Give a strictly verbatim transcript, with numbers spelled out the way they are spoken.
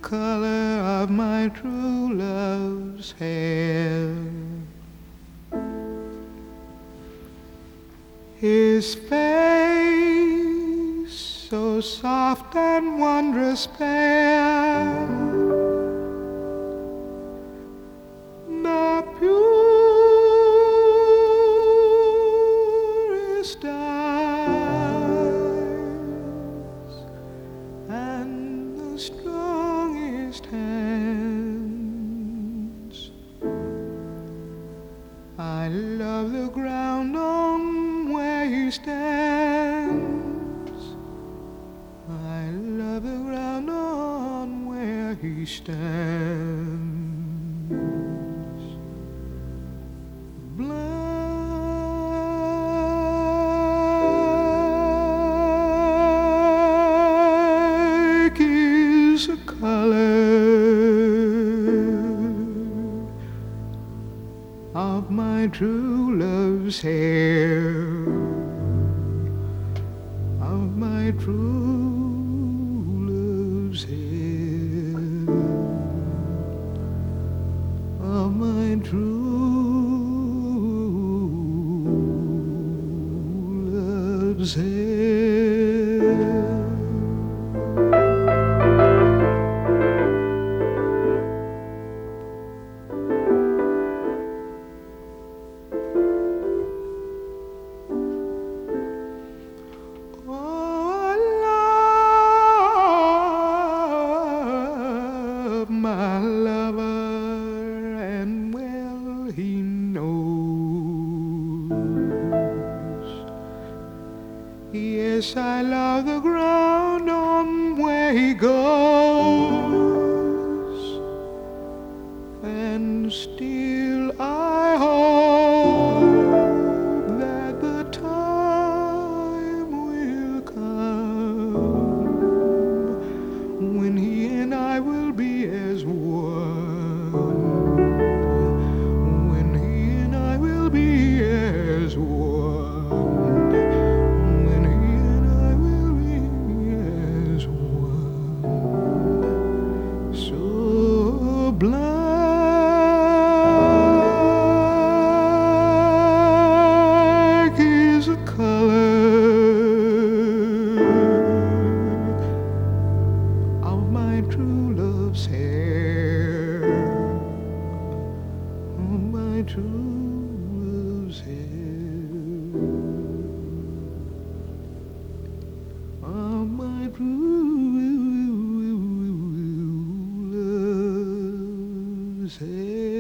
color of my true love's hair. His face so soft and wondrous fair, the purest eyes and the strongest hands. I love the ground on where he stands. I love the ground on where he stands. Black is the color of my true love's hair, of my true love's hair, of my true love's hair. My lover, and well he knows. Yes, I love the ground on where he goes, and still I hope that the time will come when he and I will be as one, when he and I will be as one, when he and I will be as one. So black is the color of my true love's hair, of my true love's hair, of my true love's hair.